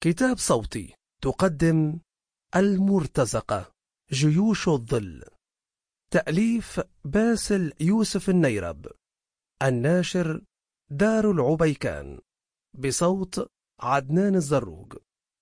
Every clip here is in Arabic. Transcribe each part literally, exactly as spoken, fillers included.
كتاب صوتي تقدم المرتزقة جيوش الظل. تأليف باسل يوسف النيرب. الناشر دار العبيكان، بصوت عدنان الزروق.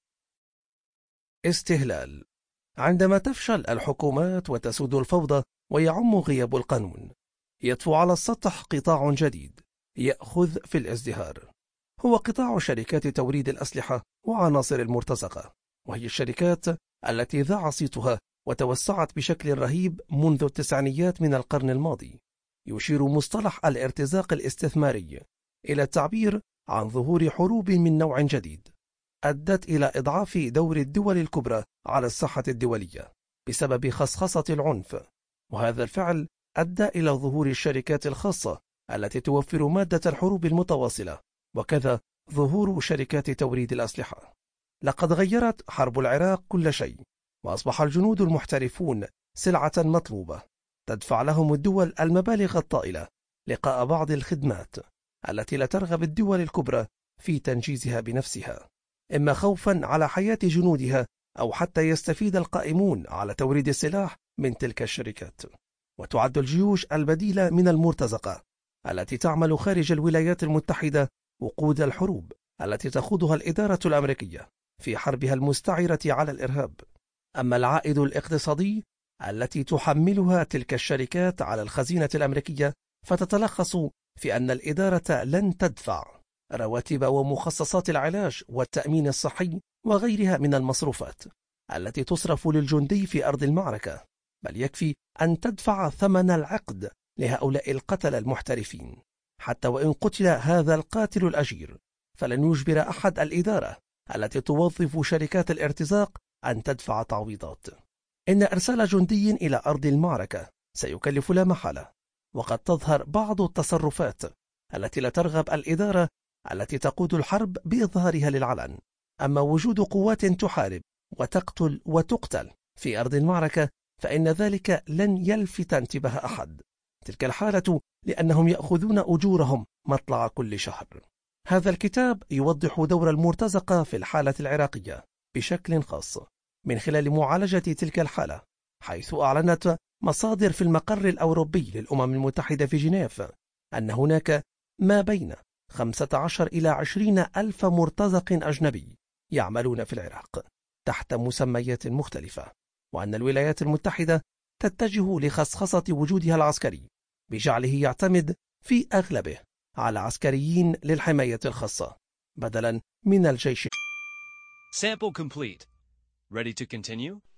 استهلال. عندما تفشل الحكومات وتسود الفوضى ويعم غياب القانون، يطفو على السطح قطاع جديد يأخذ في الازدهار، هو قطاع شركات توريد الأسلحة وعناصر المرتزقة، وهي الشركات التي ذاع صيتها وتوسعت بشكل رهيب منذ التسعينيات من القرن الماضي. يشير مصطلح الارتزاق الاستثماري إلى التعبير عن ظهور حروب من نوع جديد أدت إلى إضعاف دور الدول الكبرى على الساحة الدولية بسبب خصخصة العنف، وهذا الفعل أدى إلى ظهور الشركات الخاصة التي توفر مادة الحروب المتواصلة، وكذا ظهور شركات توريد الأسلحة. لقد غيرت حرب العراق كل شيء، وأصبح الجنود المحترفون سلعة مطلوبة تدفع لهم الدول المبالغ الطائلة لقاء بعض الخدمات التي لا ترغب الدول الكبرى في تنجيزها بنفسها، إما خوفا على حياة جنودها أو حتى يستفيد القائمون على توريد السلاح من تلك الشركات. وتعد الجيوش البديلة من المرتزقة التي تعمل خارج الولايات المتحدة وقود الحروب التي تخوضها الإدارة الأمريكية في حربها المستعرة على الإرهاب. أما العائد الاقتصادي التي تحملها تلك الشركات على الخزينة الأمريكية فتتلخص في أن الإدارة لن تدفع رواتب ومخصصات العلاج والتأمين الصحي وغيرها من المصروفات التي تصرف للجندي في أرض المعركة، بل يكفي أن تدفع ثمن العقد لهؤلاء القتلة المحترفين. حتى وإن قتل هذا القاتل الأجير فلن يجبر أحد الإدارة التي توظف شركات الارتزاق أن تدفع تعويضات. إن إرسال جندي إلى أرض المعركة سيكلف لا محالة، وقد تظهر بعض التصرفات التي لا ترغب الإدارة التي تقود الحرب بإظهارها للعلن. أما وجود قوات تحارب وتقتل وتقتل في أرض المعركة فإن ذلك لن يلفت انتباه أحد، تلك الحالة لأنهم يأخذون أجورهم مطلع كل شهر. هذا الكتاب يوضح دور المرتزقة في الحالة العراقية بشكل خاص من خلال معالجة تلك الحالة، حيث أعلنت مصادر في المقر الأوروبي للأمم المتحدة في جنيف أن هناك ما بين خمسة عشر إلى عشرين ألف مرتزق أجنبي يعملون في العراق تحت مسميات مختلفة، وأن الولايات المتحدة تتجه لخصخصة وجودها العسكري بجعله يعتمد في أغلبه على عسكريين للحماية الخاصة بدلا من الجيش. Sample complete. Ready to continue?